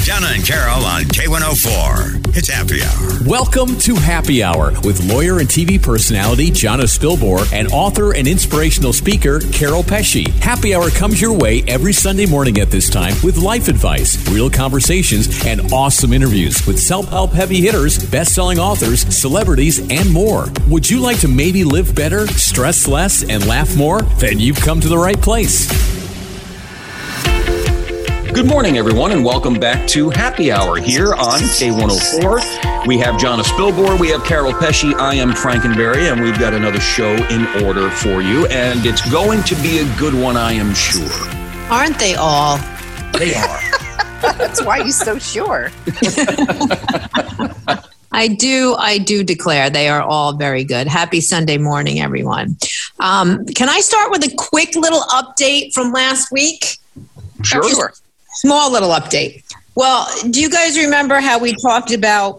Donna and Carol on K104. It's Happy Hour. Welcome to Happy Hour with lawyer and TV personality Jonna Spilbor and author and inspirational speaker Carol Pesci. Happy Hour comes your way every Sunday morning at this time with life advice, real conversations, and awesome interviews with self-help heavy hitters, best-selling authors, celebrities, and more. Would you like to maybe live better, stress less, and laugh more? Then you've come to the right place. Good morning, everyone, and welcome back to Happy Hour here on K104. We have Jonna Spilbor, we have Carol Pesci, I am Frankenberry, and we've got another show in order for you, and it's going to be a good one, I am sure. Aren't they all? They are. That's why you're so sure. I do declare they are all very good. Happy Sunday morning, everyone. Can I start with a quick little update from last week? Sure. Small little update. Well, do you guys remember how we talked about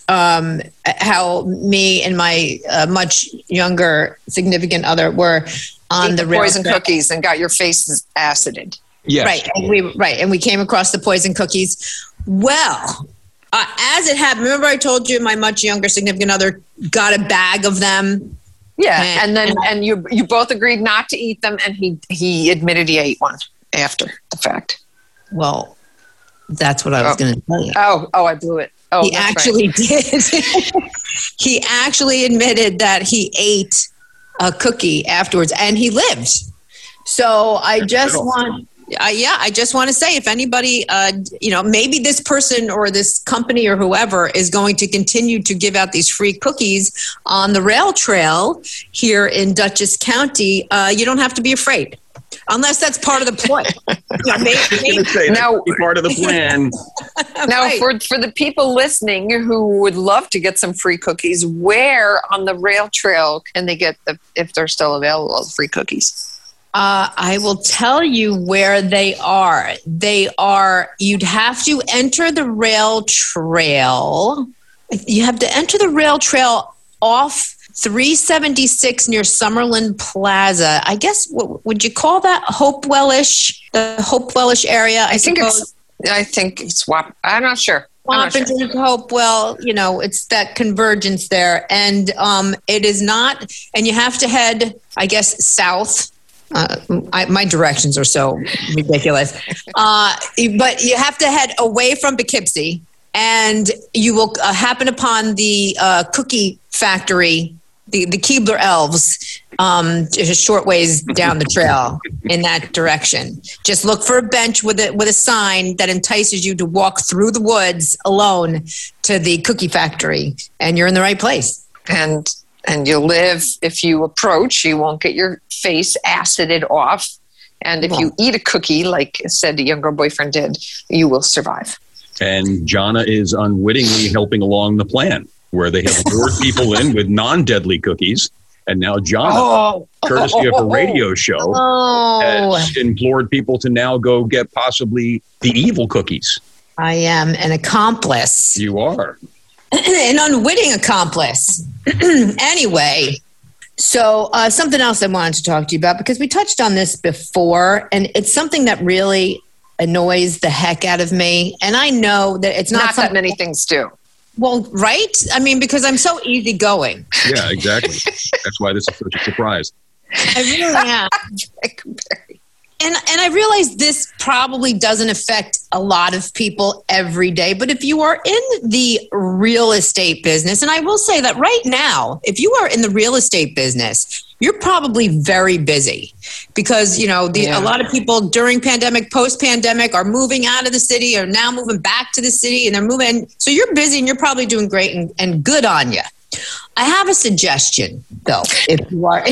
how me and my much younger significant other were on the poison cookies and got your faces acided? Yes. Right. And we came across the poison cookies. Well, as it happened, remember I told you my much younger significant other got a bag of them? Yeah, and you both agreed not to eat them, and he admitted he ate one after the fact. Well, that's what I was going to tell you. Oh, I blew it. Oh, he actually did. He actually admitted that he ate a cookie afterwards, and he lived. So I just want to say, if anybody, maybe this person or this company or whoever is going to continue to give out these free cookies on the rail trail here in Dutchess County, you don't have to be afraid. Unless that's part of the plan. Now, part of the plan. Now, right. for the people listening who would love to get some free cookies, where on the rail trail can they get if they're still available, free cookies? I will tell you where they are. You'd have to enter the rail trail. You have to enter the rail trail off 376 near Summerlin Plaza. I guess, would you call that Hopewell-ish? The Hopewell-ish area, I think it's Swap. I'm not sure. Wappington, Hopewell, it's that convergence there. And it is not, and you have to head, I guess, south. My directions are so ridiculous. But you have to head away from Poughkeepsie, and you will happen upon the cookie factory, the Keebler Elves, just a short ways down the trail in that direction. Just look for a bench with a sign that entices you to walk through the woods alone to the cookie factory, and you're in the right place. And you'll live. If you approach, you won't get your face acided off. And if you eat a cookie, like said the younger boyfriend did, you will survive. And Jonna is unwittingly helping along the plan, where they have lured people in with non-deadly cookies. And now Jonna, courtesy of a radio show, has implored people to now go get possibly the evil cookies. I am an accomplice. You are. An unwitting accomplice. Anyway, so something else I wanted to talk to you about, because we touched on this before, and it's something that really annoys the heck out of me. And I know that it's not that many things do. Well, right? I mean, because I'm so easygoing. Yeah, exactly. That's why this is such a surprise. I really am. And I realize this probably doesn't affect a lot of people every day, but if you are in the real estate business, and I will say that right now, if you are in the real estate business, you're probably very busy because, a lot of people during pandemic, post-pandemic are moving out of the city or now moving back to the city, and they're moving. So you're busy and you're probably doing great and good on you. I have a suggestion, though, if you are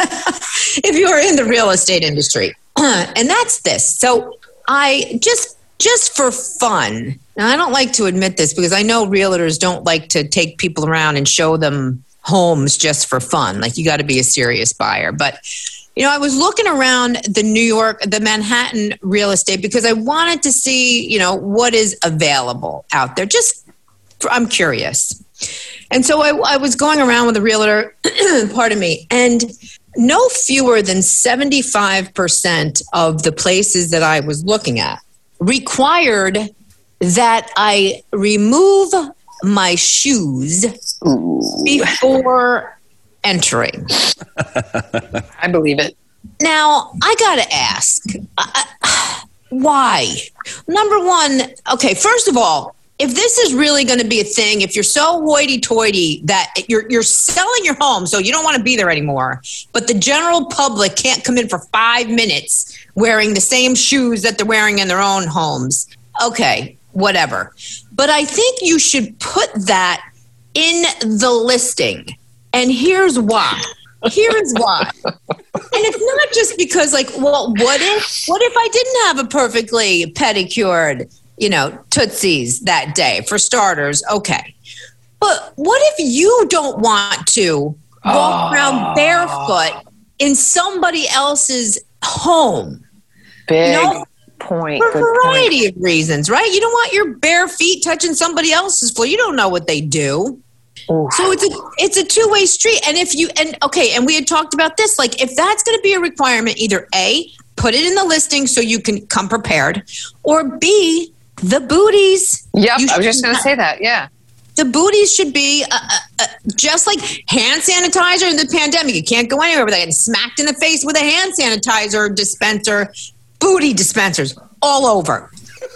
in the real estate industry. And that's this. So I just for fun, now I don't like to admit this because I know realtors don't like to take people around and show them homes just for fun. Like, you got to be a serious buyer. But, I was looking around the Manhattan real estate because I wanted to see, what is available out there. I'm curious. And so I was going around with a realtor, pardon me, and no fewer than 75% of the places that I was looking at required that I remove my shoes before entering. I believe it. Now, I got to ask, why? Number one, okay, first of all, if this is really going to be a thing, if you're so hoity-toity that you're selling your home, so you don't want to be there anymore, but the general public can't come in for 5 minutes wearing the same shoes that they're wearing in their own homes, okay, whatever. But I think you should put that in the listing. And here's why. Here's why. And it's not just because, like, well, what if I didn't have a perfectly pedicured, Tootsies that day, for starters? Okay. But what if you don't want to walk around barefoot in somebody else's home? Big point. For a variety of reasons, right? You don't want your bare feet touching somebody else's floor. You don't know what they do. Ooh. So it's a two-way street. And and we had talked about this, like, if that's going to be a requirement, either A, put it in the listing so you can come prepared, or B, the booties. Yep, I was just going to say that, yeah. The booties should be just like hand sanitizer in the pandemic. You can't go anywhere without getting smacked in the face with a hand sanitizer dispenser. Booty dispensers all over.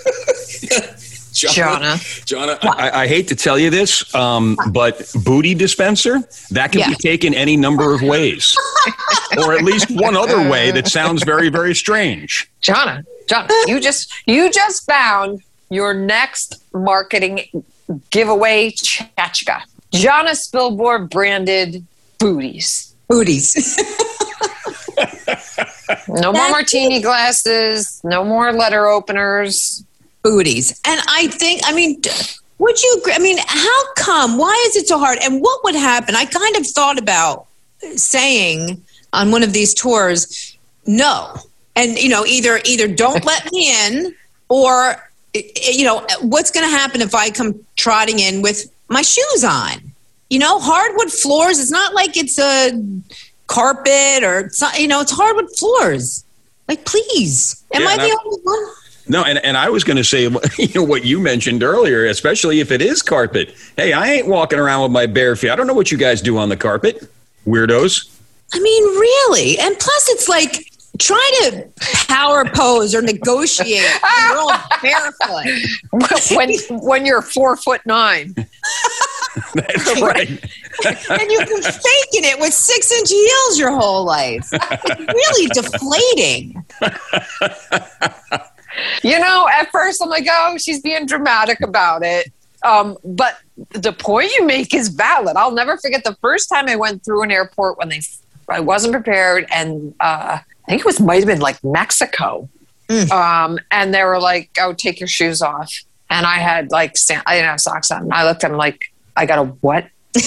Jonna, I hate to tell you this, but booty dispenser, that can be taken any number of ways. Or at least one other way that sounds very, very strange. Jonna, you just found your next marketing giveaway chachka. Jonna Spilborn branded booties. Booties. No more martini glasses, no more letter openers. Booties. And would you agree? How come? Why is it so hard? And what would happen? I kind of thought about saying on one of these tours, no. And, either don't let me in, or, what's going to happen if I come trotting in with my shoes on? Hardwood floors, it's not like it's a carpet or, it's hardwood floors. Like, please. Am I the only one? No, and I was going to say, what you mentioned earlier, especially if it is carpet. Hey, I ain't walking around with my bare feet. I don't know what you guys do on the carpet, weirdos. Really? And plus, it's like, try to power pose or negotiate when you're all barefoot. when you're 4'9". That's right. And you've been faking it with 6-inch heels your whole life. It's really deflating. At first I'm like, oh, she's being dramatic about it. But the point you make is valid. I'll never forget the first time I went through an airport when I wasn't prepared, and I think it might have been like Mexico. And they were like, oh, take your shoes off. And I had I didn't have socks on. I looked at them like, I got a what?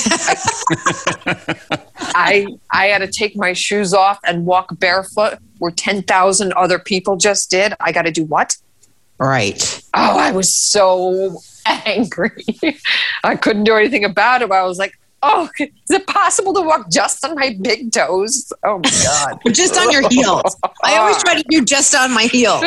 I had to take my shoes off and walk barefoot where 10,000 other people just did. I got to do what? Right. Oh, I was so angry. I couldn't do anything about it. I was like, oh, is it possible to walk just on my big toes? Oh, my God. Just on your heels. I always try to do just on my heels.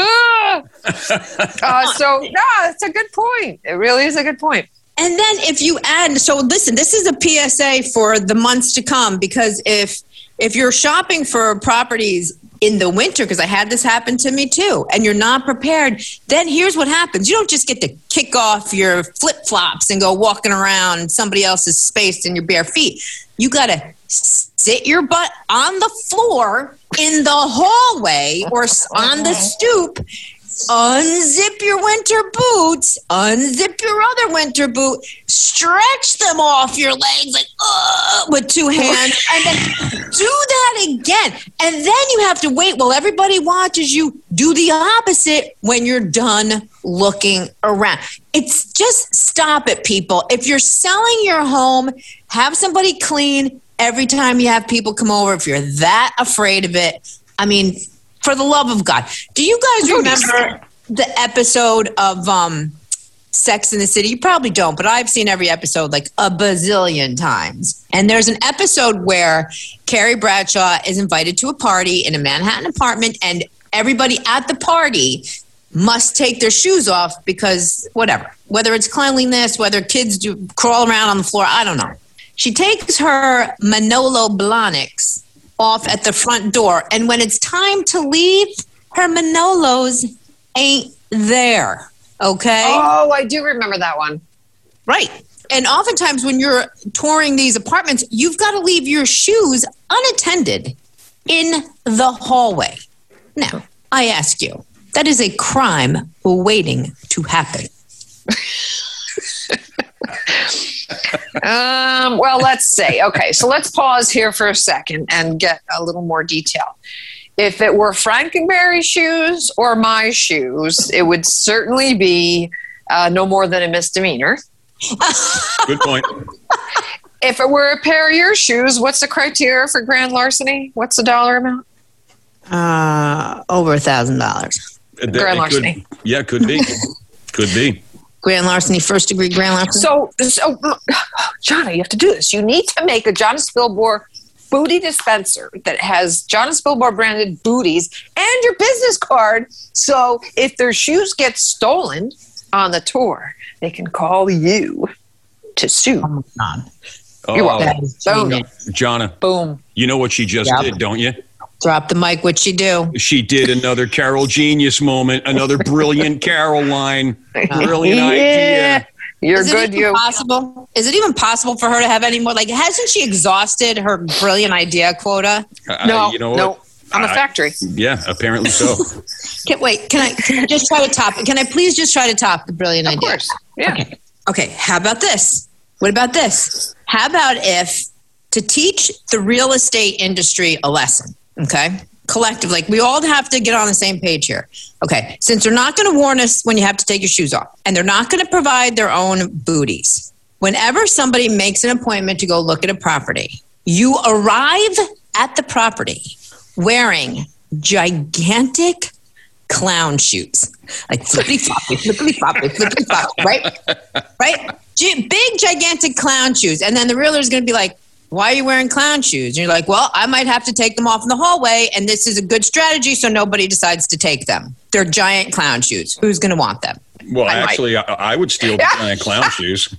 It's a good point. It really is a good point. And then if you add, so listen, this is a PSA for the months to come, because if you're shopping for properties in the winter, because I had this happen to me too, and you're not prepared, then here's what happens. You don't just get to kick off your flip-flops and go walking around somebody else's space in your bare feet. You got to sit your butt on the floor in the hallway or on the stoop, unzip your winter boots, unzip your other winter boot, stretch them off your legs with two hands, and then do that again. And then you have to wait while everybody watches you do the opposite when you're done looking around. It's just stop it, people. If you're selling your home, have somebody clean every time you have people come over. If you're that afraid of it, for the love of God. Do you guys remember the episode of Sex in the City? You probably don't, but I've seen every episode like a bazillion times. And there's an episode where Carrie Bradshaw is invited to a party in a Manhattan apartment, and everybody at the party must take their shoes off because whatever, whether it's cleanliness, whether kids do crawl around on the floor, I don't know. She takes her Manolo Blahniks off at the front door. And when it's time to leave, her Manolos ain't there. Okay? Oh, I do remember that one. Right. And oftentimes when you're touring these apartments, you've got to leave your shoes unattended in the hallway. Now, I ask you, that is a crime waiting to happen. Well, let's say, okay, so let's pause here for a second and get a little more detail. If it were Frankenberry shoes or my shoes, it would certainly be no more than a misdemeanor. Good point. If it were a pair of your shoes, what's the criteria for grand larceny? What's the dollar amount? Over $1,000. Grand larceny. Could be. Could be. Grand larceny, first degree grand larceny. So, Jonna, you have to do this. You need to make a Jonna Spilborg booty dispenser that has Jonna Spilborg branded booties and your business card. So if their shoes get stolen on the tour, they can call you to sue. Oh, my God. You're welcome. Jonna. Boom. You know what she just did, don't you? Drop the mic. What'd she do? She did another Carol genius moment, another brilliant Carol line. Brilliant idea. You're Is good. Is it even possible for her to have any more? Like, hasn't she exhausted her brilliant idea quota? No, you know no. what? I'm a factory. Yeah, apparently so. Can I just try to top it? Can I please just try to top the brilliant idea? Of course. Yeah. Okay. How about this? What about this? How about if to teach the real estate industry a lesson, okay? Collectively, we all have to get on the same page here. Okay, since they're not going to warn us when you have to take your shoes off, and they're not going to provide their own booties, whenever somebody makes an appointment to go look at a property, you arrive at the property wearing gigantic clown shoes, like flippity-floppy, flippity-floppy, flippity-floppy, right? Right? Big, gigantic clown shoes. And then the realtor is going to be like, why are you wearing clown shoes? And you're like, well, I might have to take them off in the hallway, and this is a good strategy so nobody decides to take them. They're giant clown shoes. Who's going to want them? Well, I would steal the giant clown shoes.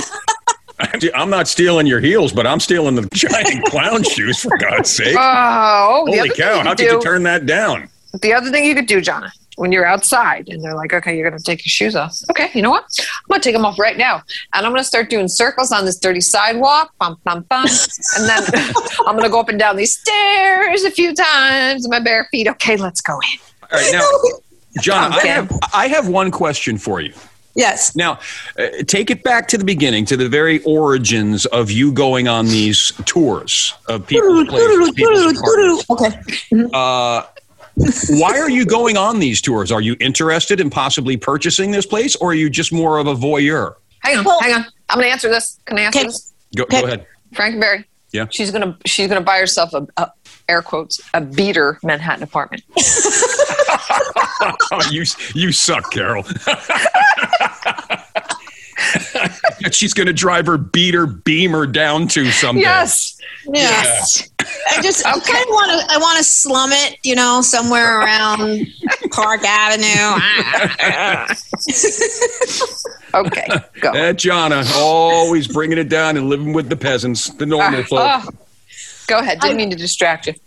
I'm not stealing your heels, but I'm stealing the giant clown shoes, for God's sake. Oh, holy cow. How could you turn that down? The other thing you could do, Jonna, when you're outside and they're like, okay, you're going to take your shoes off. Okay, you know what? I'm going to take them off right now. And I'm going to start doing circles on this dirty sidewalk. Bum, bum, bum. And then I'm going to go up and down these stairs a few times with my bare feet. Okay, let's go in. All right, now, Jonna, I have one question for you. Yes. Now, take it back to the beginning, to the very origins of you going on these tours of people's places, people's apartments. Okay. Why are you going on these tours? Are you interested in possibly purchasing this place, or are you just more of a voyeur? Hang on. I'm going to answer this. Can I answer this? Go ahead. Frankenberry. Yeah. She's gonna buy herself a air quotes a beater Manhattan apartment. You suck, Carol. She's going to drive her beater Beamer down to someday. Yes. I want to slum it, somewhere around Park Avenue. Okay, go. Jonna, always bringing it down and living with the peasants, the normal folk. Go ahead. Didn't mean to distract you.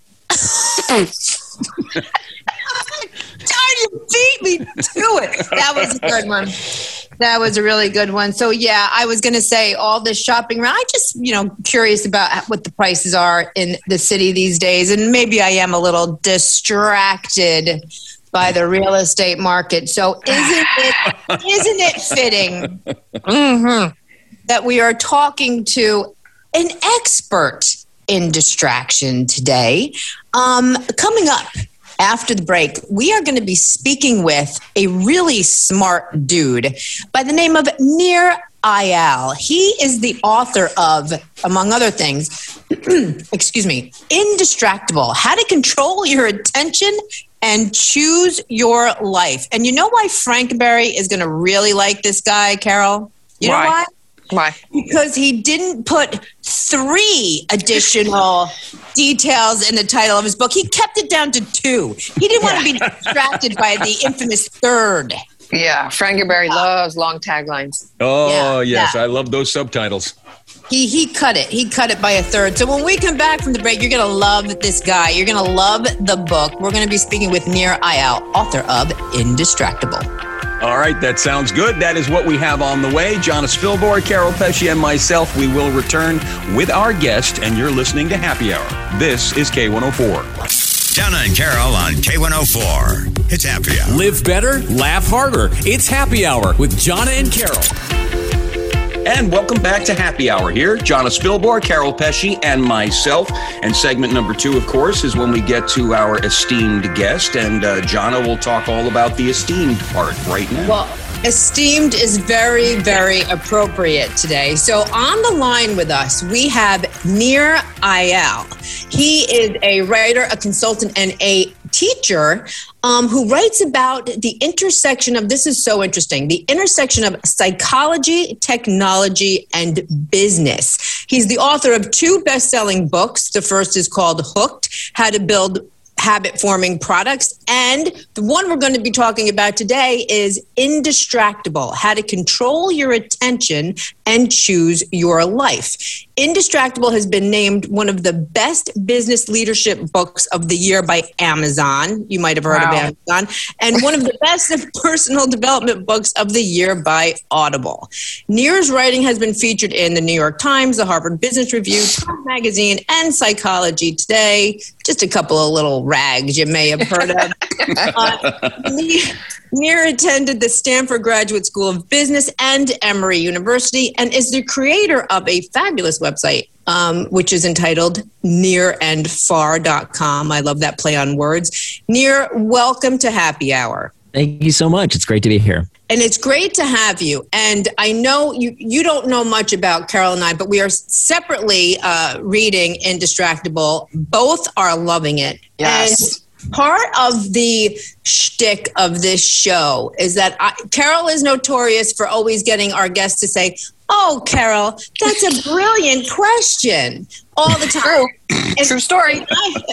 You beat me to it. That was a good one. That was a really good one. So, yeah, I was going to say all this shopping around. I just, curious about what the prices are in the city these days. And maybe I am a little distracted by the real estate market. So isn't it fitting that we are talking to an expert in distraction today? Coming up after the break, we are going to be speaking with a really smart dude by the name of Nir Eyal. He is the author of, among other things, Indistractable, How to Control Your Attention and Choose Your Life. And you know why Frankenberry is going to really like this guy, Carol? You know why? Why? Because he didn't put 3 additional details in the title of his book. He kept it down to 2. He didn't want to be distracted by the infamous 3rd. Yeah, Frankenberry loves long taglines. Oh, yes. I love those subtitles. He cut it. He cut it by a 3rd. So when we come back from the break, you're going to love this guy. You're going to love the book. We're going to be speaking with Nir Eyal, author of Indistractable. All right, that sounds good. That is what we have on the way. Jonna Spilborn, Carol Pesci, and myself, we will return with our guest, and you're listening to Happy Hour. This is K104. Jonna and Carol on K104. It's Happy Hour. Live better, laugh harder. It's Happy Hour with Jonna and Carol. And welcome back to Happy Hour here. Jonna Spilborn, Carol Pesci, and myself. And segment number 2, of course, is when we get to our esteemed guest. And Jonna will talk all about the esteemed part right now. Well, esteemed is very, very appropriate today. So on the line with us, we have Nir Eyal. He is a writer, a consultant, and a teacher who writes about the intersection of, this is so interesting, the intersection of psychology, technology, and business. He's the author of 2 best-selling books. The first is called Hooked, How to Build Habit-Forming Products. And the one we're going to be talking about today is Indistractable, How to Control Your Attention and Choose Your Life. Indistractable has been named one of the best business leadership books of the year by Amazon. You might have heard of Amazon. And one of the best personal development books of the year by Audible. Nir's writing has been featured in the New York Times, the Harvard Business Review, Time Magazine, and Psychology Today. Just a couple of little rags you may have heard of. Nir attended the Stanford Graduate School of Business and Emory University and is the creator of a fabulous website, which is entitled nirandfar.com. I love that play on words. Nir, welcome to Happy Hour. Thank you so much. It's great to be here. And it's great to have you. And I know you don't know much about Carol and I, but we are separately reading Indistractable. Both are loving it. Yes. And part of the shtick of this show is that Carol is notorious for always getting our guests to say, "Oh, Carol, that's a brilliant question," all the time. True story.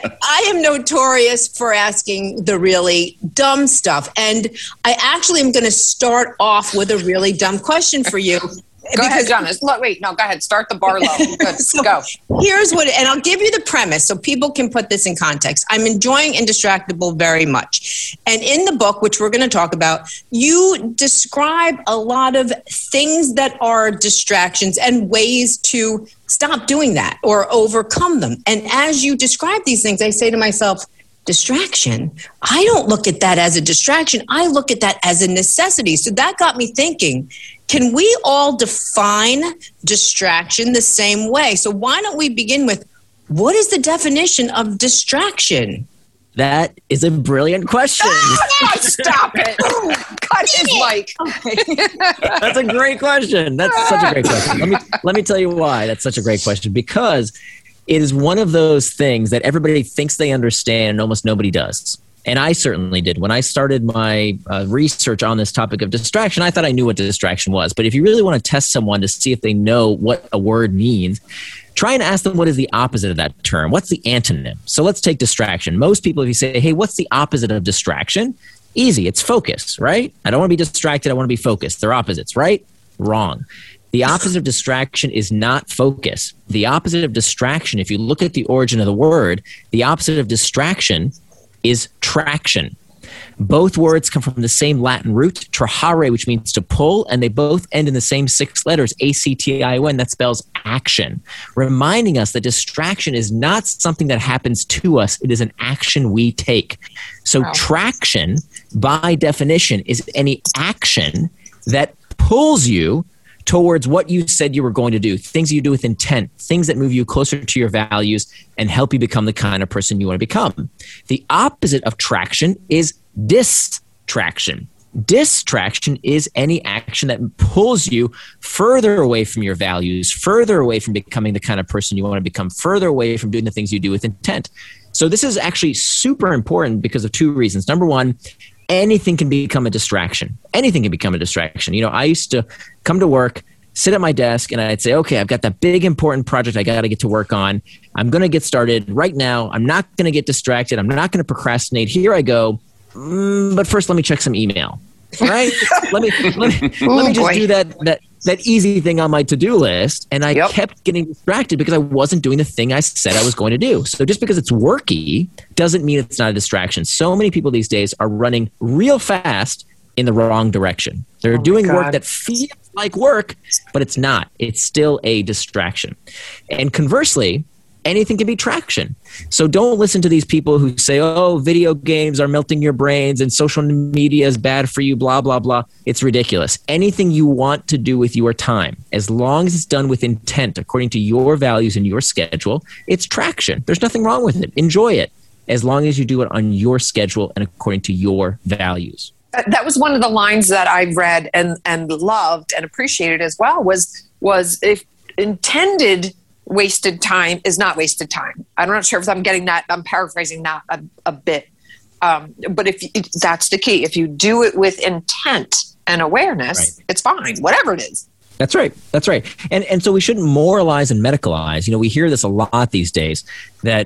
I am notorious for asking the really dumb stuff. And I actually am going to start off with a really dumb question for you. Go ahead, Jonna. Go ahead. Start the bar low. Good. So go. Here's what, and I'll give you the premise so people can put this in context. I'm enjoying Indistractable very much. And in the book, which we're going to talk about, you describe a lot of things that are distractions and ways to stop doing that or overcome them. And as you describe these things, I say to myself, distraction? I don't look at that as a distraction. I look at that as a necessity. So that got me thinking, can we all define distraction the same way? So why don't we begin with, what is the definition of distraction? That is a brilliant question. Oh, stop it. Cut his mic. Okay. That's a great question. That's such a great question. Let me tell you why that's such a great question. Because it is one of those things that everybody thinks they understand and almost nobody does. And I certainly did. When I started my research on this topic of distraction, I thought I knew what distraction was. But if you really want to test someone to see if they know what a word means, try and ask them what is the opposite of that term. What's the antonym? So let's take distraction. Most people, if you say, hey, what's the opposite of distraction? Easy. It's focus, right? I don't want to be distracted. I want to be focused. They're opposites, right? Wrong. The opposite of distraction is not focus. The opposite of distraction, if you look at the origin of the word, the opposite of distraction is traction. Both words come from the same Latin root, trahare, which means to pull, and they both end in the same 6 letters, A-C-T-I-O-N, that spells action, reminding us that distraction is not something that happens to us. It is an action we take. So traction, by definition, is any action that pulls you towards what you said you were going to do, things you do with intent, things that move you closer to your values and help you become the kind of person you want to become. The opposite of traction is distraction. Distraction is any action that pulls you further away from your values, further away from becoming the kind of person you want to become, further away from doing the things you do with intent. So this is actually super important because of 2 reasons. Number one, anything can become a distraction. Anything can become a distraction. You know, I used to come to work sit at my desk and I'd say, okay, I've got that big important project I got to get to work on. I'm going to get started right now. I'm not going to get distracted. I'm not going to procrastinate. Here I go. But first, let me check some email. Right? let me just do that easy thing on my to-do list. And I kept getting distracted because I wasn't doing the thing I said I was going to do. So just because it's worky doesn't mean it's not a distraction. So many people these days are running real fast in the wrong direction. They're doing work that feels like work, but it's not. It's still a distraction. And conversely, anything can be traction. So don't listen to these people who say, oh, video games are melting your brains and social media is bad for you, blah, blah, blah. It's ridiculous. Anything you want to do with your time, as long as it's done with intent, according to your values and your schedule, it's traction. There's nothing wrong with it. Enjoy it, as long as you do it on your schedule and according to your values. That was one of the lines that I read and loved and appreciated as well was if intended wasted time is not wasted time. I'm not sure if I'm getting that. I'm paraphrasing that a bit. But that's the key. If you do it with intent and awareness, it's fine, whatever it is. That's right. That's right. And so we shouldn't moralize and medicalize. We hear this a lot these days that,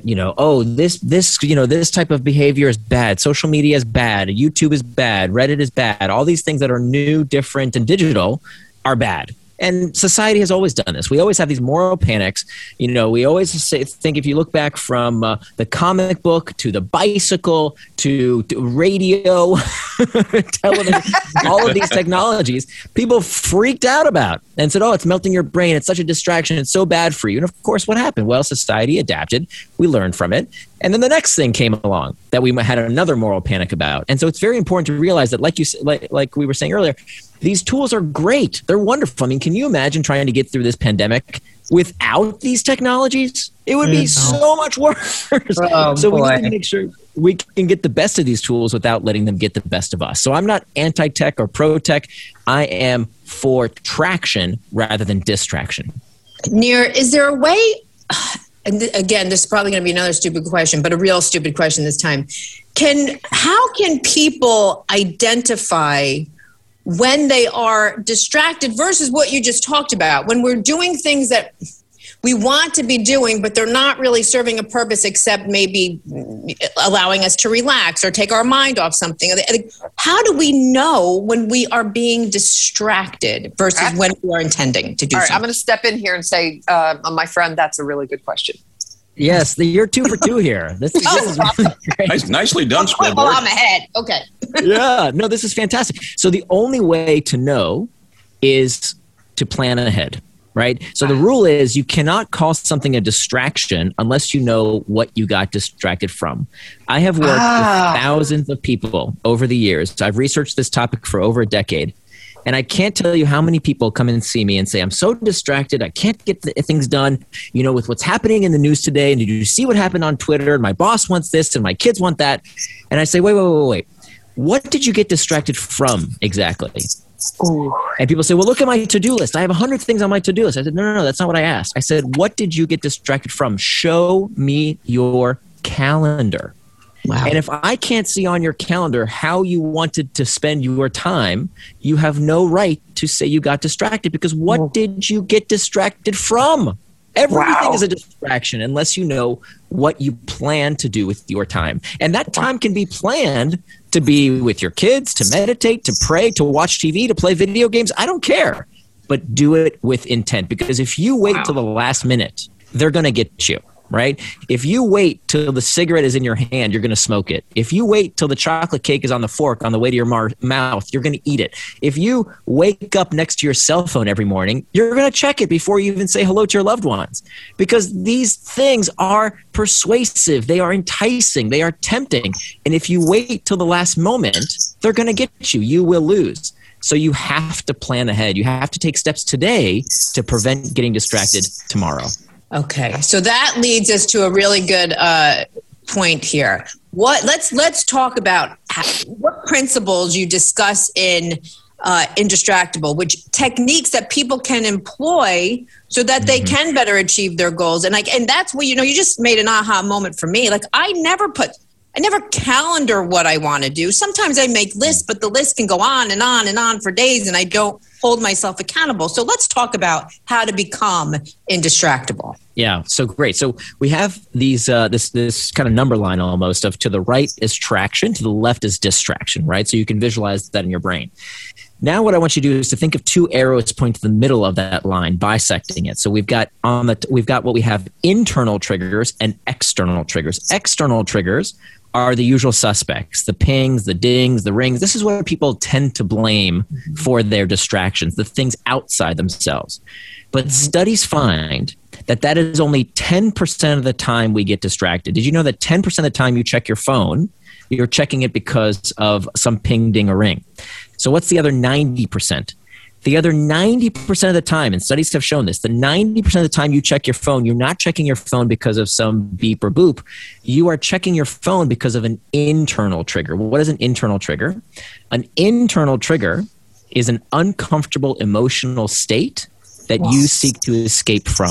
this type of behavior is bad. Social media is bad. YouTube is bad. Reddit is bad. All these things that are new, different, and digital are bad. And society has always done this. We always have these moral panics. We always think if you look back from the comic book to the bicycle to radio, television, all of these technologies, people freaked out about and said, oh, it's melting your brain. It's such a distraction. It's so bad for you. And of course, what happened? Well, society adapted. We learned from it. And then the next thing came along that we had another moral panic about. And so it's very important to realize that, like we were saying earlier, these tools are great. They're wonderful. I mean, can you imagine trying to get through this pandemic without these technologies? It would be so much worse. We need to make sure we can get the best of these tools without letting them get the best of us. So I'm not anti-tech or pro-tech. I am for traction rather than distraction. Nir, is there a way, and again, this is probably going to be another stupid question, but a real stupid question this time. How can people identify when they are distracted versus what you just talked about, when we're doing things that we want to be doing, but they're not really serving a purpose except maybe allowing us to relax or take our mind off something? How do we know when we are being distracted versus when we are intending to do something? I'm going to step in here and say, my friend, that's a really good question. Yes, you're 2 for 2 here. This is really great. Nicely done, Spilborg. Well, I'm ahead. Okay. Yeah, no, this is fantastic. So the only way to know is to plan ahead, right? So the rule is you cannot call something a distraction unless you know what you got distracted from. I have worked with thousands of people over the years. I've researched this topic for over a decade. And I can't tell you how many people come and see me and say, I'm so distracted. I can't get things done, with what's happening in the news today. And did you see what happened on Twitter? And my boss wants this and my kids want that. And I say, wait. What did you get distracted from exactly? Ooh. And people say, well, look at my to-do list. I have 100 things on my to-do list. I said, no, that's not what I asked. I said, what did you get distracted from? Show me your calendar. Wow. And if I can't see on your calendar how you wanted to spend your time, you have no right to say you got distracted, because what did you get distracted from? Everything is a distraction unless you know what you plan to do with your time. And that time can be planned to be with your kids, to meditate, to pray, to watch TV, to play video games. I don't care. But do it with intent, because if you wait till the last minute, they're going to get you. Right? If you wait till the cigarette is in your hand, you're going to smoke it. If you wait till the chocolate cake is on the fork on the way to your mouth, you're going to eat it. If you wake up next to your cell phone every morning, you're going to check it before you even say hello to your loved ones, because these things are persuasive. They are enticing. They are tempting. And if you wait till the last moment, they're going to get you. You will lose. So you have to plan ahead. You have to take steps today to prevent getting distracted tomorrow. Okay, so that leads us to a really good point here. Let's talk about what principles you discuss in Indistractable, which techniques that people can employ so that they can better achieve their goals. And that's where you just made an aha moment for me. Like I never calendar what I want to do. Sometimes I make lists, but the list can go on and on and on for days, and I don't hold myself accountable. So let's talk about how to become indistractable. Yeah, so great. So we have these this kind of number line almost of to the right is traction, to the left is distraction, right? So you can visualize that in your brain. Now what I want you to do is to think of two arrows pointing to the middle of that line, bisecting it. So we've got what we have internal triggers and external triggers. External triggers are the usual suspects, the pings, the dings, the rings. This is what people tend to blame for their distractions, the things outside themselves. But studies find that is only 10% of the time we get distracted. Did you know that 10% of the time you check your phone, you're checking it because of some ping, ding, or ring? So what's the other 90%? The other 90% of the time, and studies have shown this, the 90% of the time you check your phone, you're not checking your phone because of some beep or boop. You are checking your phone because of an internal trigger. What is an internal trigger? An internal trigger is an uncomfortable emotional state that you seek to escape from.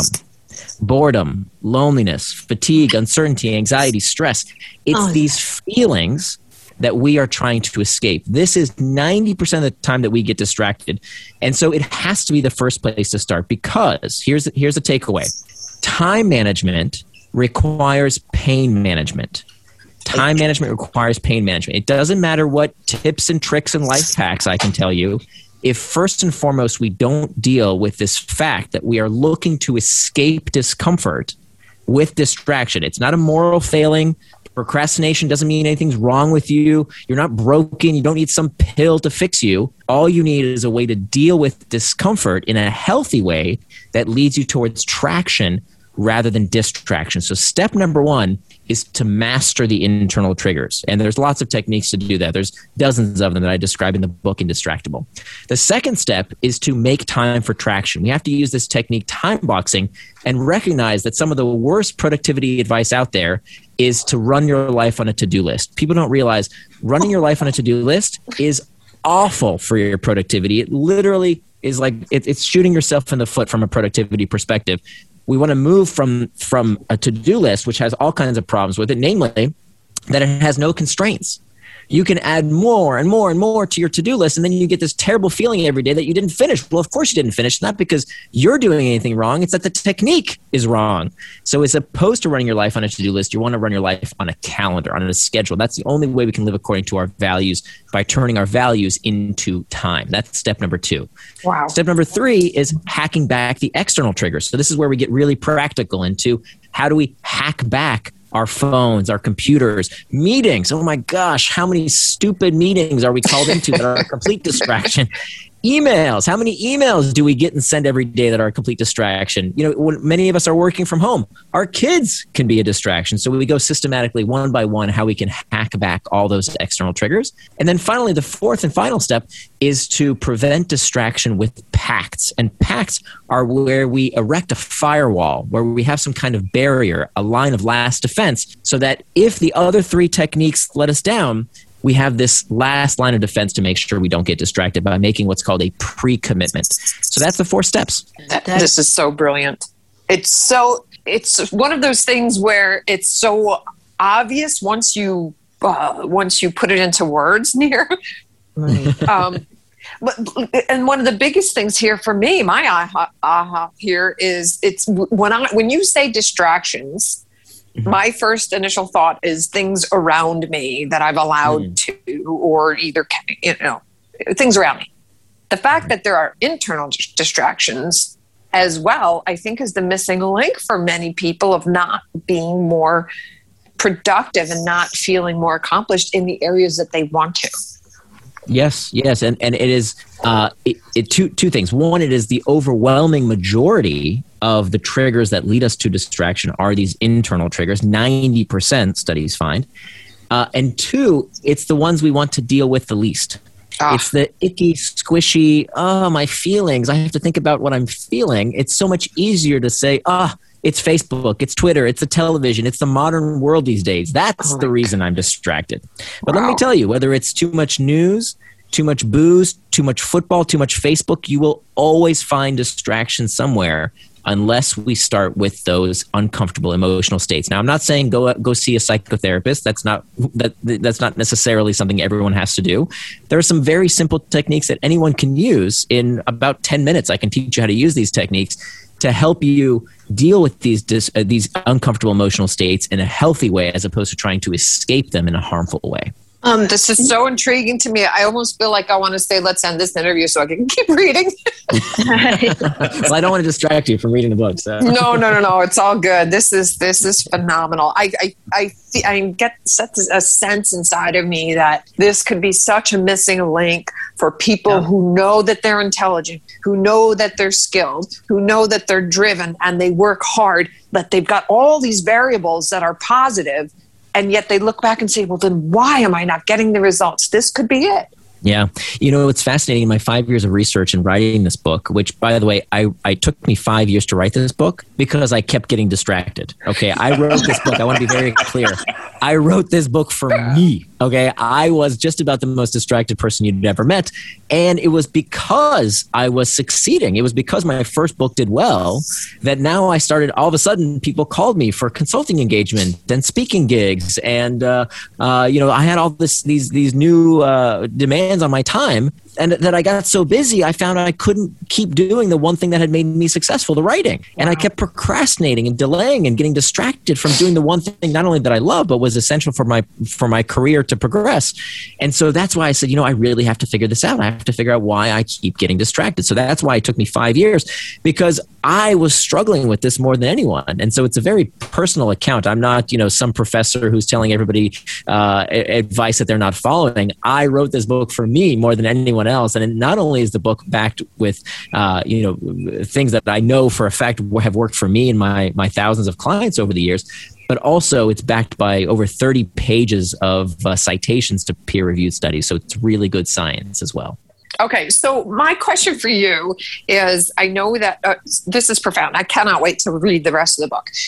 Boredom, loneliness, fatigue, uncertainty, anxiety, stress. It's these feelings that we are trying to escape. This is 90% of the time that we get distracted. And so it has to be the first place to start, because here's the takeaway. Time management requires pain management. Time management requires pain management. It doesn't matter what tips and tricks and life hacks I can tell you. If first and foremost we don't deal with this fact that we are looking to escape discomfort with distraction, it's not a moral failing. Procrastination doesn't mean anything's wrong with you. You're not broken. You don't need some pill to fix you. All you need is a way to deal with discomfort in a healthy way that leads you towards traction rather than distraction. So step number one is to master the internal triggers. And there's lots of techniques to do that. There's dozens of them that I describe in the book Indistractable. The second step is to make time for traction. We have to use this technique, time boxing, and recognize that some of the worst productivity advice out there is to run your life on a to-do list. People don't realize running your life on a to-do list is awful for your productivity. It literally is like it's shooting yourself in the foot from a productivity perspective. We want to move from a to-do list, which has all kinds of problems with it, namely that it has no constraints. You can add more and more and more to your to-do list, and then you get this terrible feeling every day that you didn't finish. Well, of course you didn't finish, not because you're doing anything wrong. It's that the technique is wrong. So as opposed to running your life on a to-do list, you want to run your life on a calendar, on a schedule. That's the only way we can live according to our values, by turning our values into time. That's step number 2. Wow. Step number 3 is hacking back the external triggers. So this is where we get really practical into how do we hack back our phones, our computers, meetings. Oh my gosh, how many stupid meetings are we called into that are a complete distraction? Emails. How many emails do we get and send every day that are a complete distraction? You know, when many of us are working from home, our kids can be a distraction. So we go systematically one by one how we can hack back all those external triggers. And then finally, the fourth and final step is to prevent distraction with pacts. And pacts are where we erect a firewall, where we have some kind of barrier, a line of last defense, so that if the other 3 techniques let us down, we have this last line of defense to make sure we don't get distracted by making what's called a pre-commitment. So that's the 4 steps. This is so brilliant. It's one of those things where it's so obvious once you put it into words, Nir. And one of the biggest things here for me, my aha here is it's when you say distractions. My first initial thought is things around me that I've allowed to, or either, things around me. The fact that there are internal distractions as well, I think is the missing link for many people of not being more productive and not feeling more accomplished in the areas that they want to. Yes. And it is two things. One, it is the overwhelming majority of the triggers that lead us to distraction are these internal triggers, 90% studies find. And 2, it's the ones we want to deal with the least. It's the icky, squishy, my feelings. I have to think about what I'm feeling. It's so much easier to say, it's Facebook, it's Twitter, it's the television, it's the modern world these days. That's the reason I'm distracted. But let me tell you, whether it's too much news, too much booze, too much football, too much Facebook, you will always find distraction somewhere. unless we start with those uncomfortable emotional states. Now, I'm not saying go see a psychotherapist. That's not necessarily something everyone has to do. There are some very simple techniques that anyone can use. In about 10 minutes, I can teach you how to use these techniques to help you deal with these uncomfortable emotional states in a healthy way, as opposed to trying to escape them in a harmful way. This is so intriguing to me. I almost feel like I want to say, let's end this interview so I can keep reading. Well, I don't want to distract you from reading the book. So. No. It's all good. This is phenomenal. I get such a sense inside of me that this could be such a missing link for people who know that they're intelligent, who know that they're skilled, who know that they're driven and they work hard, but they've got all these variables that are positive. And yet they look back and say, well, then why am I not getting the results? This could be it. Yeah. It's fascinating. In my 5 years of research and writing this book, which, by the way, I took me 5 years to write this book because I kept getting distracted. Okay. I wrote this book. I want to be very clear. I wrote this book for me. Okay. I was just about the most distracted person you'd ever met. And it was because I was succeeding. It was because my first book did well that now I started, all of a sudden, people called me for consulting engagement and speaking gigs. And, I had all these new demands on my time, and that I got so busy, I found I couldn't keep doing the one thing that had made me successful, the writing. And I kept procrastinating and delaying and getting distracted from doing the one thing not only that I love, but was essential for my career to progress. And so that's why I said, I really have to figure this out. I have to figure out why I keep getting distracted. So that's why it took me 5 years, because I was struggling with this more than anyone. And so it's a very personal account. I'm not, some professor who's telling everybody advice that they're not following. I wrote this book for me more than anyone else. And not only is the book backed with, things that I know for a fact have worked for me and my thousands of clients over the years, but also it's backed by over 30 pages of citations to peer-reviewed studies. So it's really good science as well. Okay, so my question for you is, I know that this is profound. I cannot wait to read the rest of the book.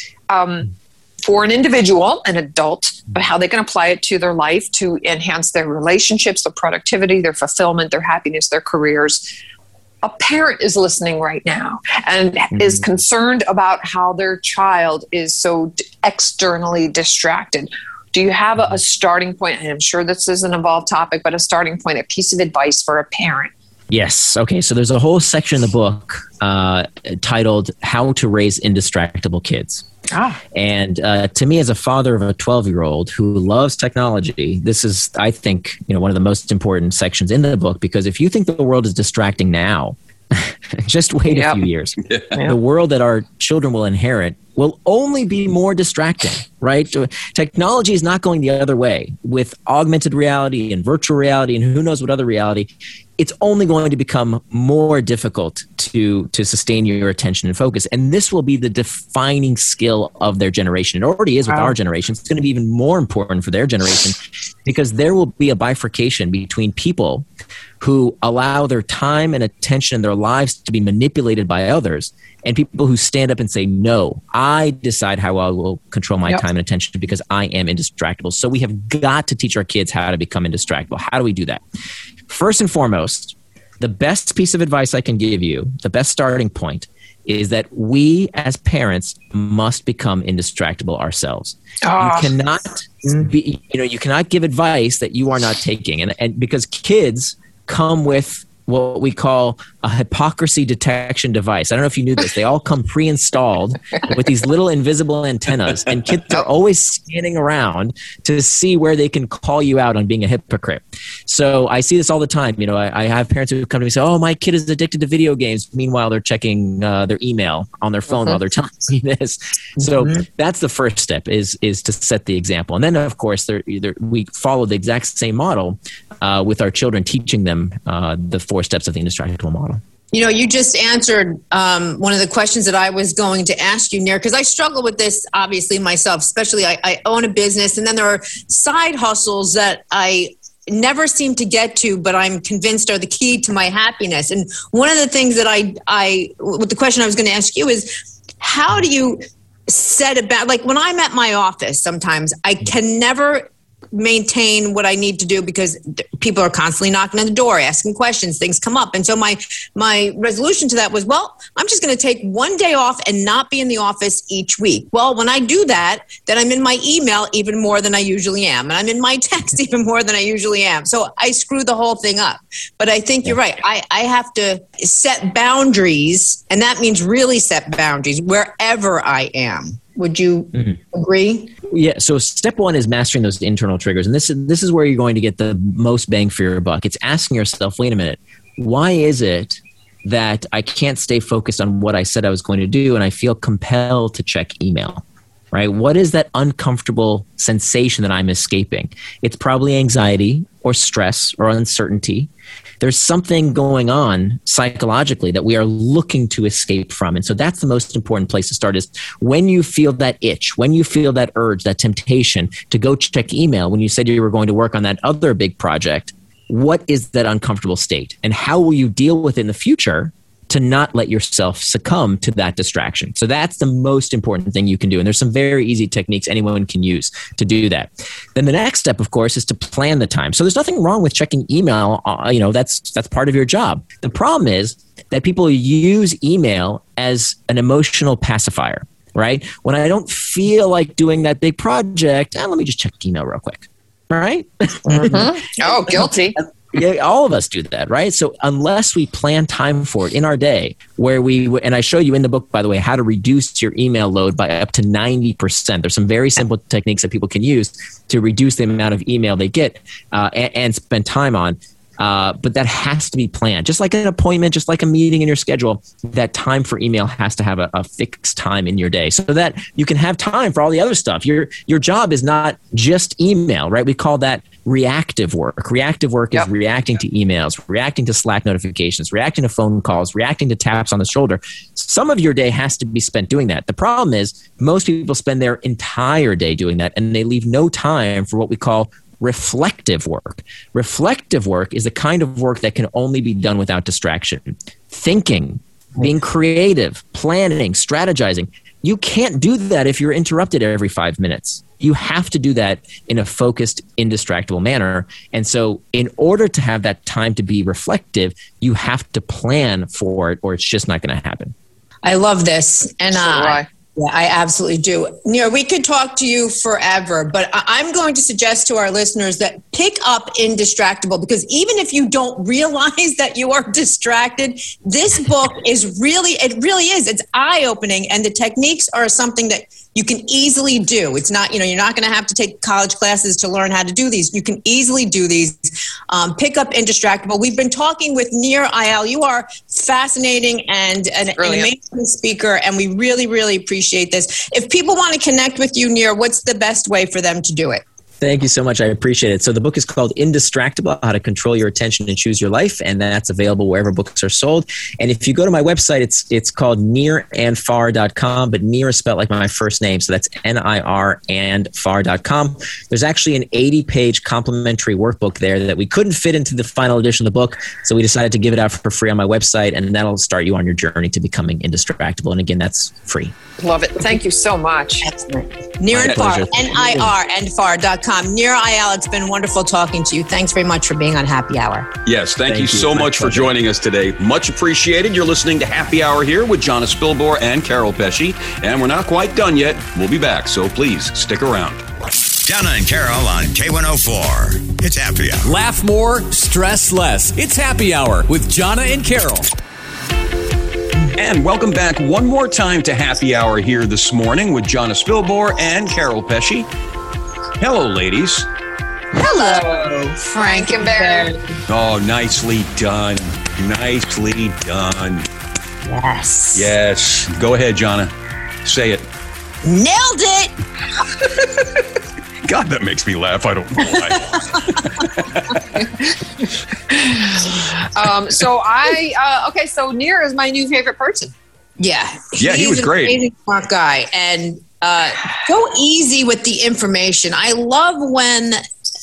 For an individual, an adult, how they can apply it to their life to enhance their relationships, their productivity, their fulfillment, their happiness, their careers. A parent is listening right now and is concerned about how their child is so externally distracted. Do you have a starting point? And I'm sure this is an involved topic, but a starting point, a piece of advice for a parent. Yes. Okay. So there's a whole section in the book titled How to Raise Indistractable Kids. And to me, as a father of a 12-year-old who loves technology, this is, I think, one of the most important sections in the book, because if you think the world is distracting now, just wait a few years. The world that our children will inherit will only be more distracting, right? Technology is not going the other way. With augmented reality and virtual reality and who knows what other reality, it's only going to become more difficult to sustain your attention and focus. And this will be the defining skill of their generation. It already is with our generation. It's going to be even more important for their generation, because there will be a bifurcation between people who allow their time and attention and their lives to be manipulated by others, and people who stand up and say, no, I decide how I will control my time and attention because I am indistractable. So we have got to teach our kids how to become indistractable. How do we do that? First and foremost, the best piece of advice I can give you, the best starting point, is that we as parents must become indistractable ourselves. You cannot be, you cannot give advice that you are not taking. And because kids come with what we call a hypocrisy detection device. I don't know if you knew this. They all come pre-installed with these little invisible antennas, and kids are always scanning around to see where they can call you out on being a hypocrite. So I see this all the time. I have parents who come to me and say, oh, my kid is addicted to video games. Meanwhile, they're checking their email on their phone while they're telling me this. So that's the first step, is to set the example. And then, of course, we follow the exact same model with our children, teaching them the 4 steps of the indistractable model. You just answered one of the questions that I was going to ask you, Nir, because I struggle with this, obviously, myself. Especially, I own a business, and then there are side hustles that I never seem to get to, but I'm convinced are the key to my happiness. And one of the things that with the question I was going to ask you is, how do you set about, like when I'm at my office, sometimes I can never maintain what I need to do because people are constantly knocking on the door, asking questions, things come up. And so my resolution to that was, well, I'm just going to take one day off and not be in the office each week. Well, when I do that, then I'm in my email even more than I usually am. And I'm in my text even more than I usually am. So I screw the whole thing up. But I think you're right. I have to set boundaries, and that means really set boundaries wherever I am. Would you agree? Yeah. So step one is mastering those internal triggers. And this is where you're going to get the most bang for your buck. It's asking yourself, wait a minute, why is it that I can't stay focused on what I said I was going to do and I feel compelled to check email? Right? What is that uncomfortable sensation that I'm escaping? It's probably anxiety or stress or uncertainty. There's something going on psychologically that we are looking to escape from. And so that's the most important place to start is when you feel that itch, when you feel that urge, that temptation to go check email, when you said you were going to work on that other big project, what is that uncomfortable state? And how will you deal with it in the future to not let yourself succumb to that distraction? So that's the most important thing you can do. And there's some very easy techniques anyone can use to do that. Then the next step, of course, is to plan the time. So there's nothing wrong with checking email. That's part of your job. The problem is that people use email as an emotional pacifier, right? When I don't feel like doing that big project, let me just check email real quick, right? Oh, guilty. Yeah, all of us do that, right? So unless we plan time for it in our day, and I show you in the book, by the way, how to reduce your email load by up to 90%. There's some very simple techniques that people can use to reduce the amount of email they get and spend time on. But that has to be planned. Just like an appointment, just like a meeting in your schedule, that time for email has to have a fixed time in your day so that you can have time for all the other stuff. Your job is not just email, right? We call that reactive work. Reactive work is reacting to emails, reacting to Slack notifications, reacting to phone calls, reacting to taps on the shoulder. Some of your day has to be spent doing that. The problem is most people spend their entire day doing that and they leave no time for what we call reflective work. Reflective work is the kind of work that can only be done without distraction. Thinking, being creative, planning, strategizing. You can't do that if you're interrupted every 5 minutes. You have to do that in a focused, indistractable manner. And so in order to have that time to be reflective, you have to plan for it or it's just not going to happen. I love this. And yeah, I absolutely do. Nir, we could talk to you forever, but I'm going to suggest to our listeners that pick up Indistractable, because even if you don't realize that you are distracted, this book is really, it's eye-opening, and the techniques are something that you can easily do. It's not, you're not going to have to take college classes to learn how to do these. You can easily do these. Pick up Indistractable. We've been talking with Nir Eyal. You are fascinating and an amazing speaker, and we really, really appreciate this. If people want to connect with you, Nir, what's the best way for them to do it? Thank you so much. I appreciate it. So the book is called Indistractable, How to Control Your Attention and Choose Your Life, and that's available wherever books are sold. And if you go to my website, it's called nirandfar.com, but Nir is spelled like my first name, so that's N-I-R and far.com. There's actually an 80-page complimentary workbook there that we couldn't fit into the final edition of the book, so we decided to give it out for free on my website, and that'll start you on your journey to becoming indistractable. And again, that's free. Love it. Thank you so much. Nir and Far, N-I-R and far.com. Nir Eyal, it's been wonderful talking to you. Thanks very much for being on Happy Hour. Yes, thank you so much for joining us today. Much appreciated. You're listening to Happy Hour here with Jonna Spilbor and Carol Pesci. And we're not quite done yet. We'll be back, so please stick around. Jonna and Carol on K104. It's Happy Hour. Laugh more, stress less. It's Happy Hour with Jonna and Carol. And welcome back one more time to Happy Hour here this morning with Jonna Spilbor and Carol Pesci. Hello, ladies. Hello, Frankenberry. Oh, nicely done. Nicely done. Yes. Yes. Go ahead, Jonna. Say it. Nailed it. God, that makes me laugh. I don't know why. So Nir is my new favorite person. Yeah. Yeah, he was great. He's an amazing smart guy. And go easy with the information. I love when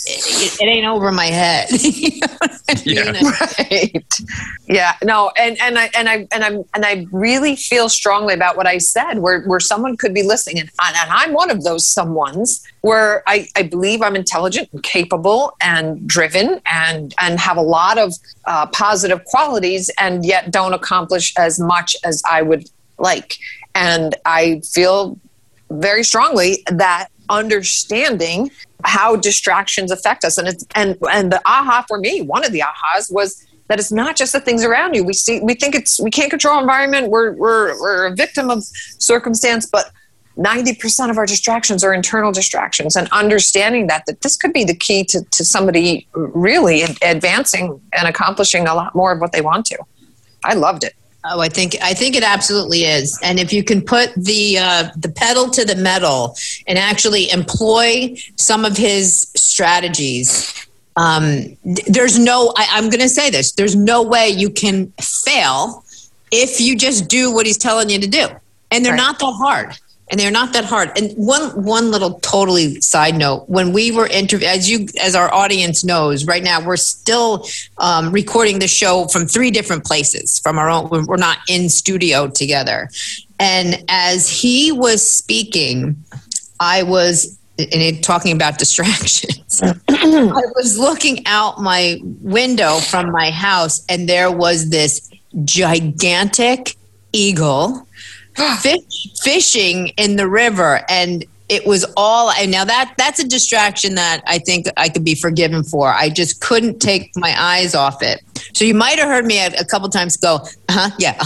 it ain't over my head. You know what I mean? Right. Yeah. No. And I really feel strongly about what I said, where someone could be listening, and I'm one of those someones where I believe I'm intelligent and capable and driven and have a lot of positive qualities, and yet don't accomplish as much as I would like. And I feel very strongly that understanding how distractions affect us, and the aha for me, one of the ahas was that it's not just the things around you. We think we can't control our environment. We're a victim of circumstance, but 90% of our distractions are internal distractions, and understanding that this could be the key to somebody really advancing and accomplishing a lot more of what they want to. I loved it. Oh, I think it absolutely is. And if you can put the pedal to the metal and actually employ some of his strategies, there's no, I'm going to say this, there's no way you can fail if you just do what he's telling you to do. And they're not that hard. And they're not that hard. And one little totally side note, when we were as our audience knows, right now we're still recording the show from 3 different places from our own. We're not in studio together. And as he was speaking, I was talking about distractions. I was looking out my window from my house, and there was this gigantic eagle fishing in the river, and it was all. And now that's a distraction that I think I could be forgiven for. I just couldn't take my eyes off it. So you might have heard me a couple times go, yeah.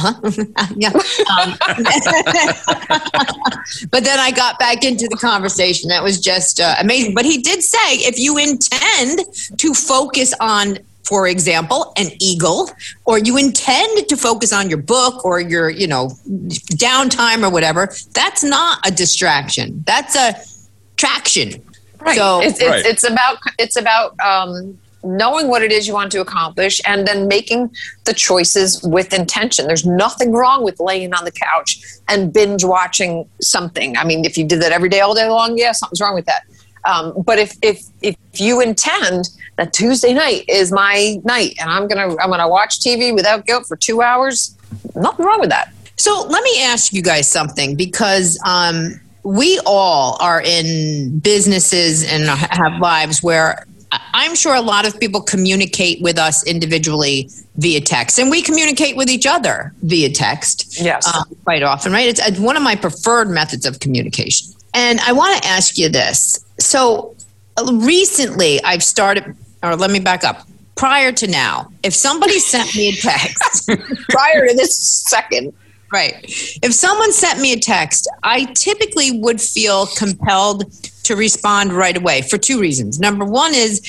But then I got back into the conversation. That was just amazing. But he did say, if you intend to focus on, for example, an eagle, or you intend to focus on your book or your, downtime or whatever, that's not a distraction. That's a traction. Right. So it's about knowing what it is you want to accomplish, and then making the choices with intention. There's nothing wrong with laying on the couch and binge watching something. I mean, if you did that every day, all day long, yeah, something's wrong with that. But if you intend that Tuesday night is my night, and I'm gonna watch TV without guilt for 2 hours, nothing wrong with that. So let me ask you guys something, because we all are in businesses and have lives where I'm sure a lot of people communicate with us individually via text, and we communicate with each other via text. Yes, quite often, right? It's one of my preferred methods of communication. And I want to ask you this. So recently I've started, or let me back up. Prior to now, if somebody sent me a text, prior to this second, right. If someone sent me a text, I typically would feel compelled to respond right away for 2 reasons. Number one is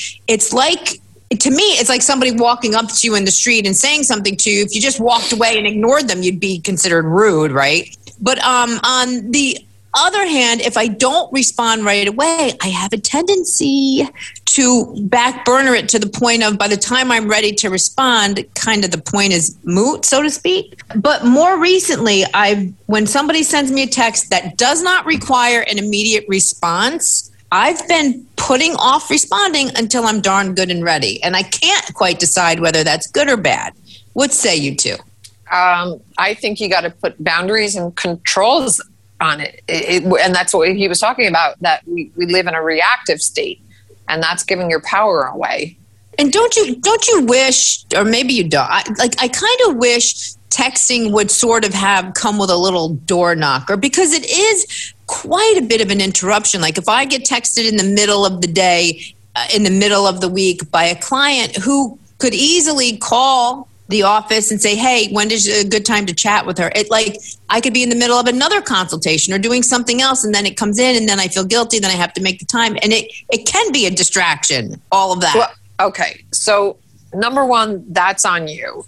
to me, it's like somebody walking up to you in the street and saying something to you. If you just walked away and ignored them, you'd be considered rude, right? But on the other hand, if I don't respond right away, I have a tendency to back burner it to the point of, by the time I'm ready to respond, kind of the point is moot, so to speak. But more recently, when somebody sends me a text that does not require an immediate response, I've been putting off responding until I'm darn good and ready. And I can't quite decide whether that's good or bad. What say you two? I think you got to put boundaries and controls on it. And that's what he was talking about, that we live in a reactive state, and that's giving your power away. And don't you wish, or maybe you don't, I kind of wish texting would sort of have come with a little door knocker, because it is quite a bit of an interruption. Like if I get texted in the middle of the day, in the middle of the week by a client who could easily call the office and say, hey, when is a good time to chat with her? I could be in the middle of another consultation or doing something else, and then it comes in, and then I feel guilty, then I have to make the time. And it can be a distraction, all of that. Well, okay. So number one, that's on you.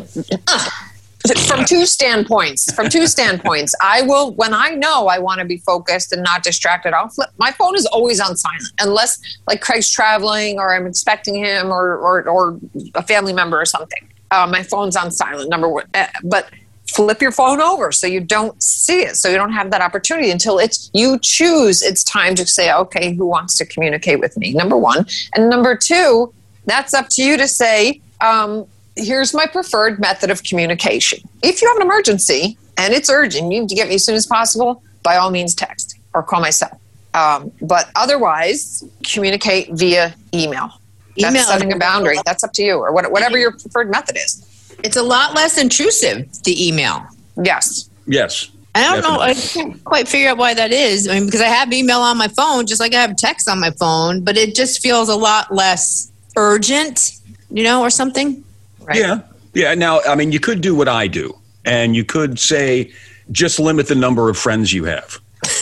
From two standpoints, I will, when I know I want to be focused and not distracted, I'll flip. My phone is always on silent, unless like Craig's traveling or I'm expecting him or a family member or something. My phone's on silent, number one. But flip your phone over so you don't see it, so you don't have that opportunity until you choose it's time to say, okay, who wants to communicate with me? Number one. And number two, that's up to you to say, here's my preferred method of communication. If you have an emergency and it's urgent, you need to get me as soon as possible, by all means text or call myself. But otherwise, communicate via email. That's setting a boundary. That's up to you, or whatever your preferred method is. It's a lot less intrusive, the email. Yes. Yes. I don't know. I can't quite figure out why that is. I mean, because I have email on my phone, just like I have text on my phone, but it just feels a lot less urgent, or something. Right. Yeah. Yeah. Now, I mean, you could do what I do, and you could say, just limit the number of friends you have.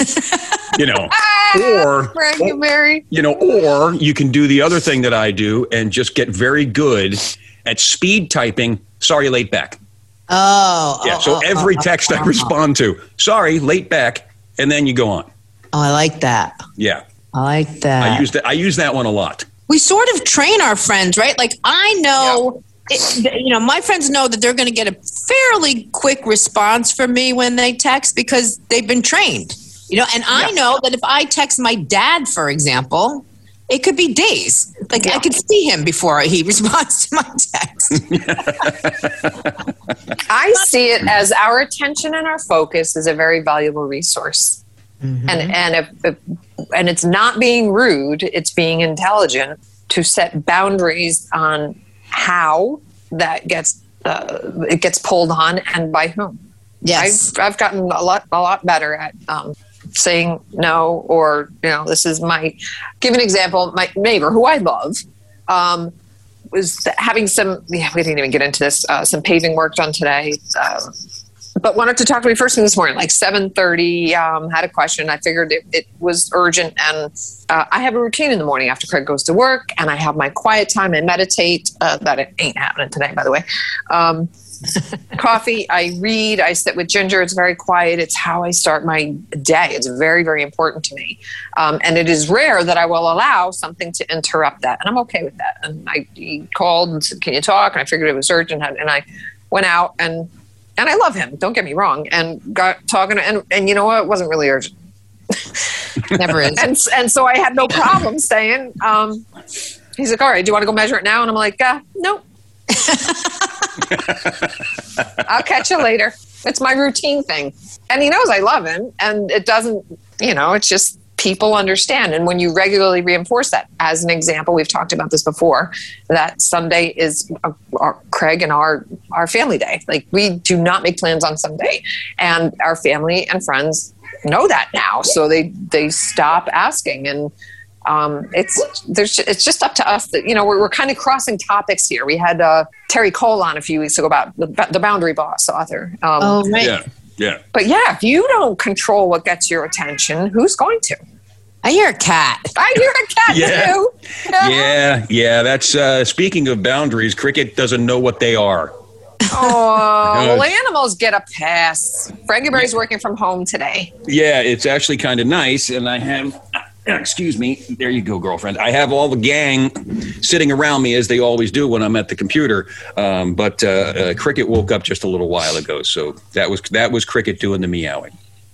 Or you can do the other thing that I do and just get very good at speed typing. Sorry, late back. So every text I respond to, sorry, late back, and then you go on. Oh, I like that. Yeah. I like that. I use that one a lot. We sort of train our friends, right? Like I know, my friends know that they're going to get a fairly quick response from me when they text because they've been trained. And I know that if I text my dad, for example, it could be days. Like I could see him before he responds to my text. I see it as our attention and our focus is a very valuable resource. Mm-hmm. And it's not being rude, it's being intelligent to set boundaries on how that gets pulled on and by whom. Yes. I've gotten a lot better at saying no, or this is give an example. My neighbor, who I love, was having some. We didn't even get into this. Some paving work done today, but wanted to talk to me first thing this morning, like 7:30. Had a question. I figured it was urgent, and I have a routine in the morning after Craig goes to work, and I have my quiet time. I meditate. That it ain't happening today, by the way. Coffee, I read, I sit with Ginger. It's very quiet. It's how I start my day. It's very, very important to me. And it is rare that I will allow something to interrupt that. And I'm okay with that. And he called and said, can you talk? And I figured it was urgent. And I went out and I love him. Don't get me wrong. And got talking. And you know what? It wasn't really urgent. Never is. And so I had no problem saying, he's like, all right, do you want to go measure it now? And I'm like, nope. I'll catch you later. It's my routine thing. And he knows I love him. And it doesn't, it's just people understand. And when you regularly reinforce that, as an example, we've talked about this before, that Sunday is Craig and our family day. Like we do not make plans on Sunday. And our family and friends know that now. So they stop asking. And it's just up to us that, we're kind of crossing topics here. We had Terry Cole on a few weeks ago about the Boundary Boss author. Right. Yeah. But if you don't control what gets your attention, who's going to? I hear a cat. I hear a cat too. Yeah. That's speaking of boundaries, Cricket doesn't know what they are. Oh, well, animals get a pass. Frankie Berry's working from home today. Yeah, it's actually kind of nice. And I have... Excuse me. There you go, girlfriend. I have all the gang sitting around me as they always do when I'm at the computer. But Cricket woke up just a little while ago, so that was Cricket doing the meowing.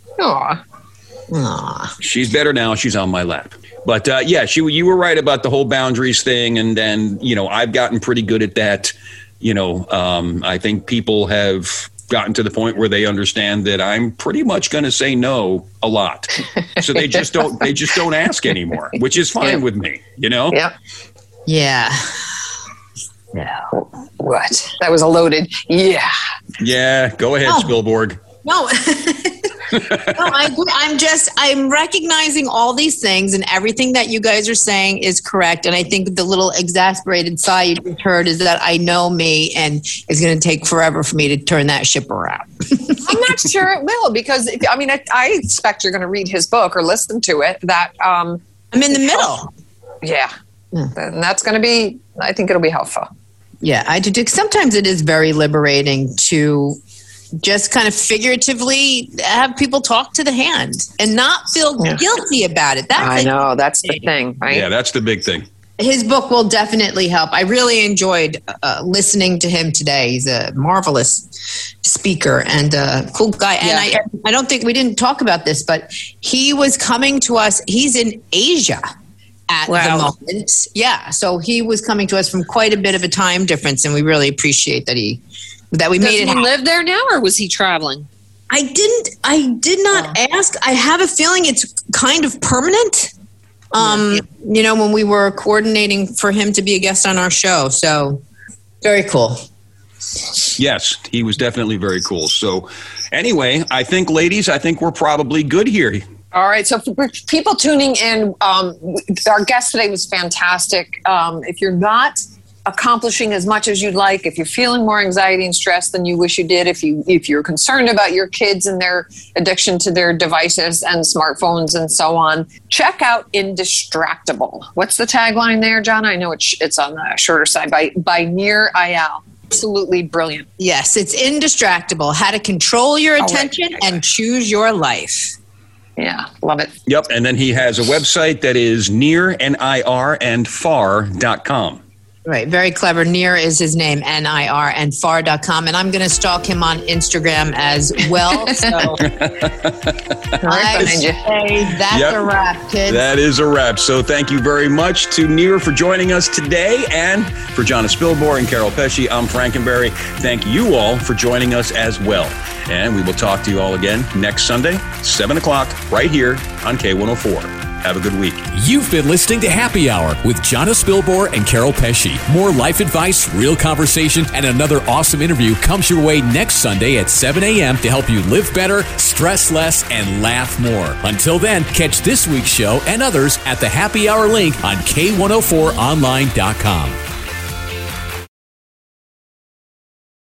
Aww. She's better now. She's on my lap. But you were right about the whole boundaries thing, and then I've gotten pretty good at that. I think people have gotten to the point where they understand that I'm pretty much going to say no a lot. So they just don't ask anymore, which is fine with me, Yep. Yeah. No. What? That was a loaded. Yeah. Yeah. Go ahead, Spielborg. No. I'm recognizing all these things, and everything that you guys are saying is correct. And I think the little exasperated sigh you just heard is that I know me, and it's going to take forever for me to turn that ship around. I'm not sure it will, because I expect you're going to read his book or listen to it. That I'm in the middle. Yeah. And that's going to be, I think it'll be helpful. Yeah, I do. Sometimes it is very liberating to just kind of figuratively have people talk to the hand and not feel guilty about it. I know. That's the thing, right? Yeah, that's the big thing. His book will definitely help. I really enjoyed listening to him today. He's a marvelous speaker and a cool guy. And I don't think we didn't talk about this, but he was coming to us. He's in Asia at the moment. Yeah. So he was coming to us from quite a bit of a time difference, and we really appreciate that we made it happen. Does he live there now, or was he traveling? I did not ask. I have a feeling it's kind of permanent. You know, when we were coordinating for him to be a guest on our show. So very cool. Yes, he was definitely very cool. So anyway, I think, ladies, we're probably good here. All right. So for people tuning in, our guest today was fantastic. If you're not accomplishing as much as you'd like, if you're feeling more anxiety and stress than you wish you did, if you're concerned about your kids and their addiction to their devices and smartphones and so on, check out Indistractable. What's the tagline there, John? I know it's on the shorter side, by Nir Eyal. Absolutely brilliant. Yes, it's Indistractable. How to control your attention and choose your life. Yeah, love it. Yep, and then he has a website that is nirandfar.com. Right, very clever. Nir is his name, NIR, and far.com. And I'm going to stalk him on Instagram as well. So I say that's a wrap, kids. That is a wrap. So thank you very much to Nir for joining us today. And for Jonna Spilbor and Carol Pesci, I'm Frankenberry. Thank you all for joining us as well. And we will talk to you all again next Sunday, 7 o'clock, right here on K104. Have a good week. You've been listening to Happy Hour with Jonna Spilbor and Carol Pesci. More life advice, real conversation, and another awesome interview comes your way next Sunday at 7 a.m. to help you live better, stress less, and laugh more. Until then, catch this week's show and others at the Happy Hour link on K104online.com.